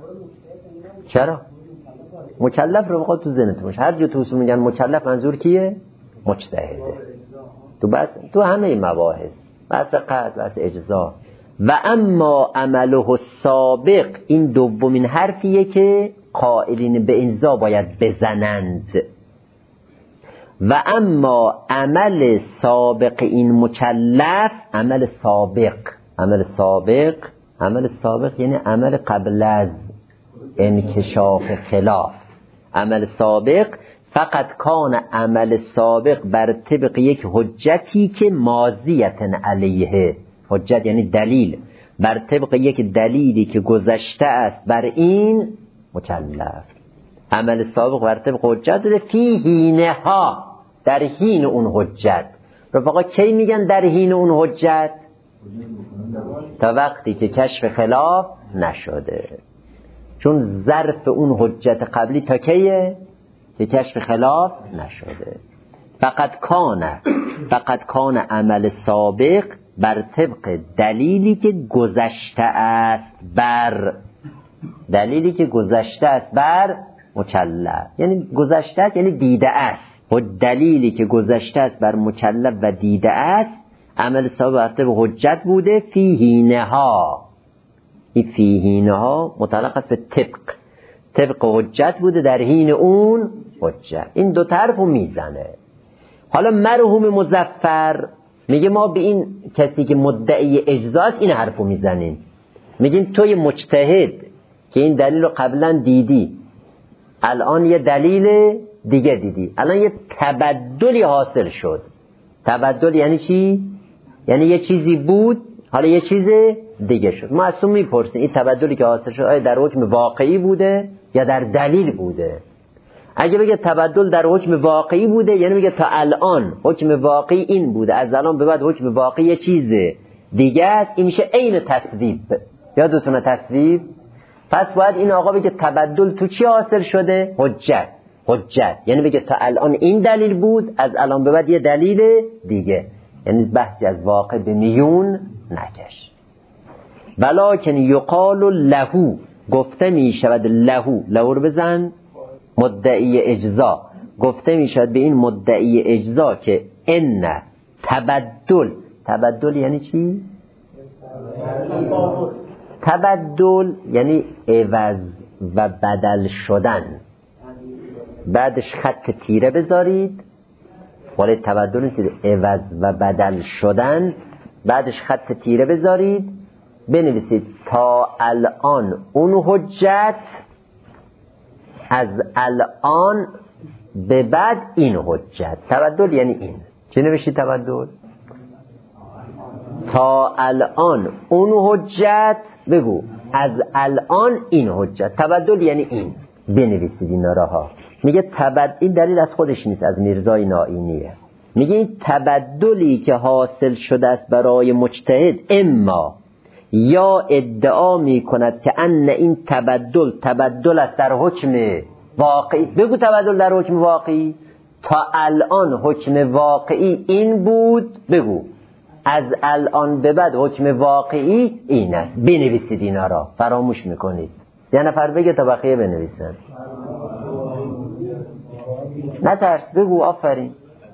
چرا؟ مکلف رو بخواد تو ذهنت باشه. هر جا تو اصول میگن مکلف منظور کیه؟ مجتهده. تو بس تو همه مباحث بس قطع بس اجزا. و اما عمله سابق، این دومین حرفیه که قائلین به اجزا باید بزنند. و اما عمل سابق این مکلف، عمل سابق، عمل سابق، عمل سابق یعنی عمل قبل از انکشاف خلاف. عمل سابق فقط کان عمل سابق بر طبق یک حجتی که ماضیتن علیه، حجت یعنی دلیل، بر طبق یک دلیلی که گذشته است بر این مکلف. عمل سابق بر طبق حجت ده فی حینه ها، در حین اون حجت. رفقا کی میگن در حین اون حجت؟ تا وقتی که کشف خلاف نشده، چون ظرف اون حجت قبلی تا کیه؟ که کشف خلاف نشده. فقط کانه فقط کانه عمل سابق بر طبق دلیلی که گذشته است بر، دلیلی که گذشته است بر مکلف، یعنی گذشته است یعنی دیده است، و دلیلی که گذشته است بر مکلف و دیده است عمل سابق بر طبق حجت بوده. فی حینه ها، این فی حینه ها متعلق است به طبق، طبق حجت بوده در حین اون حجت. این دو طرف رو میزنه. حالا مرحوم مظفر میگه ما به این کسی که مدعی اجزاست این حرف رو میزنیم، میگیم توی مجتهد که این دلیل رو قبلا دیدی، الان یه دلیل دیگه دیدی، الان یه تبدلی حاصل شد. تبدل یعنی چی؟ یعنی یه چیزی بود حالا یه چیز دیگه شد. ما از تو میپرسیم این تبدلی که حاصل شد آیا در حکم واقعی بوده یا در دلیل بوده؟ اگه بگه تبدل در حکم واقعی بوده یعنی بگه تا الان حکم واقعی این بوده، از الان به بعد حکم واقعی یه چیز دیگه است. این میشه عین تصویب. یادتونه تصویب؟ پس باید این آقا بگه تبدل تو چی حاصل شده؟ حجت. حجت یعنی بگه تا الان این دلیل بود، از الان به بعد یه دلیل دیگه، یعنی بحثی از واقع به میون نکش. ولکن یقال لهو، گفته می شود لهو، لهو رو بزن، مدعی اجزا، گفته می شود به این مدعی اجزا که ان تبدل، تبدل یعنی چی؟ تبدل یعنی عوض و بدل شدن. بعدش خط تیره بذارید، ولی تبدل نیست، عوض و بدل شدن. بعدش خط تیره بذارید، بنویسید تا الان اون حجت، از الان به بعد این حجت. تبدل یعنی این. چی نوشید تبدل؟ تا الان اون حجت، بگو از الان این حجت. تبدل یعنی این. بنویسید این راها. میگه تبدل، این دلیل از خودش نیست، از میرزای نائینیه. میگه این تبدلی که حاصل شده است برای مجتهد، اما یا ادعا میکند که ان این تبدل تبدل است در حکم واقعی. بگو تبدل در حکم واقعی. تا الان حکم واقعی این بود، بگو از الان به بعد حکم واقعی این است. بنویسید اینا را، فراموش میکنید. یه نفر بگه تا بقیه بنویسن. نه ترس، بگو آفرین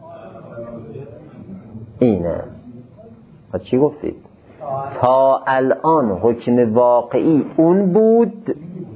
این است. چی گفتید؟ تا الان حکم واقعی اون بود.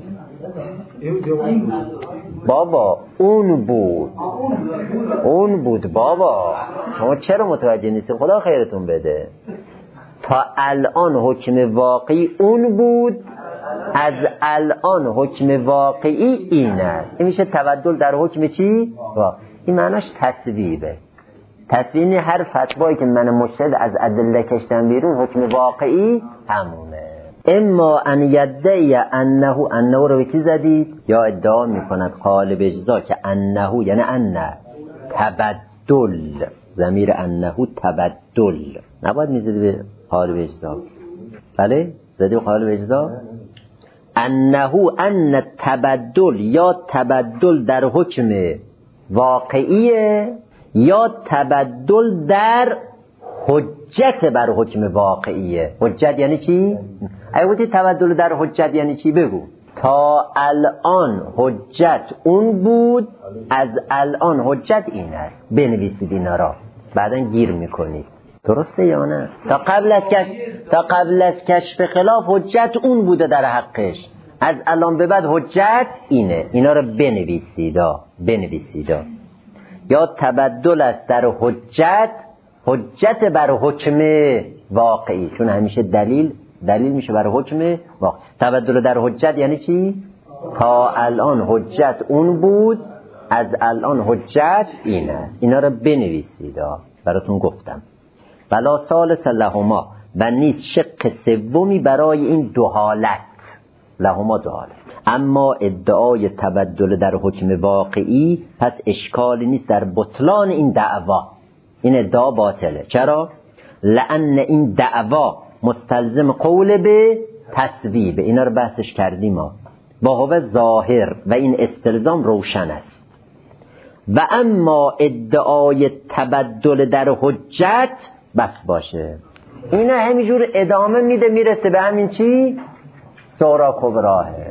بابا اون بود، اون بود بابا. شما چرا متوجه نیستید؟ خدا خیرتون بده. تا الان حکم واقعی اون بود، از الان حکم واقعی این است. این میشه تبدل در حکم چی؟ این معناش تصویبه. تصویب هر فتوایی که من مجتهد از ادله کشتم بیرون حکم واقعی همونه. اما ان یدعی انه، انه رو به کی زدید؟ یا ادعا میکند قالب اجزا که انه یعنی ان تبدل، ضمیر انه تبدل نباید میزدی به قالب اجزا. بله زدی به قالب اجزا. انه ان تبدل، یا تبدل در حکم واقعیه یا تبدل در حجت بر حکم واقعیه. حجت یعنی چی؟ اگه گفتی تبدل در حجت یعنی چی؟ بگو تا الان حجت اون بود، از الان حجت این است. بنویسید اینا را، بعداً گیر میکنید. درسته یا نه؟ تا قبل از کشف تا قبل از کشف خلاف حجت اون بوده در حقش، از الان به بعد حجت اینه. اینا را بنویسید، بنویسید. یا تبدل است در حجت حجت بر حکم واقعی، چون همیشه دلیل دلیل میشه بر حکم واقعی. تبدل در حجت یعنی چی؟ تا الان حجت اون بود، از الان حجت این است. اینا رو بنویسید، براتون گفتم. ولا ثالث لهما، و نیست شق سومی برای این دو حالت، لهما دو حالت. اما ادعای تبدل در حکم واقعی پس اشکالی نیست در بطلان این دعوا. این ادعا باطله. چرا؟ لأن این دعوا مستلزم قول به تصویب. اینا رو بحثش کردیم ما. با هو ظاهر و این استلزام روشن است. و اما ادعای تبدل در حجت بس باشه. اینا همینجور ادامه میده، میرسه به همین چی؟ صغرا کبراه.